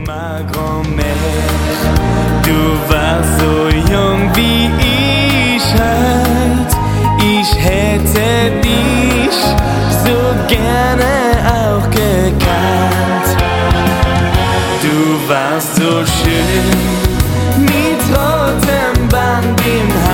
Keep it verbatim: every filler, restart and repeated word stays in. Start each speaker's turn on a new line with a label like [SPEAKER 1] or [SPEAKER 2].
[SPEAKER 1] Magomed, du warst so jung wie ich heut. Ich hätte dich so gerne auch gekannt. Du warst so schön mit rotem Band im Haar.